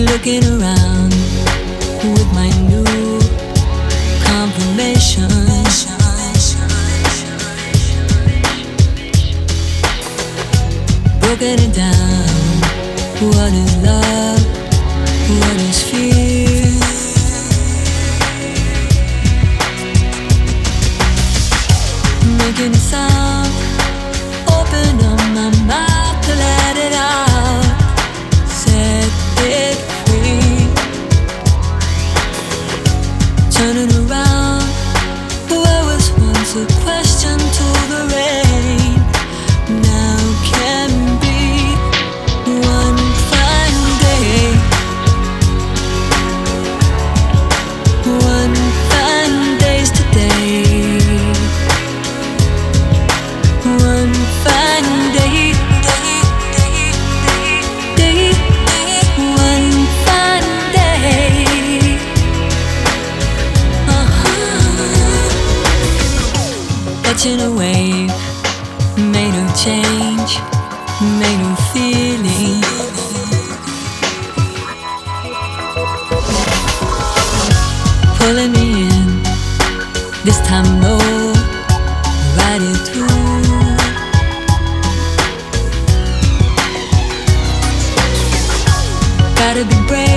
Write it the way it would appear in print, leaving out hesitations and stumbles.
Looking around with my new confirmation. Broken it down. What is love? What is fear? Making a sound. Open up my mouth to let it out. Set it free. Turning around. What was once a question to the rain now can be one fine day. One fine day's today. One fine day, one fine day. Catching a wave, made of change, made of feeling. Pulling me in, this time low, ride it through. Gotta be brave.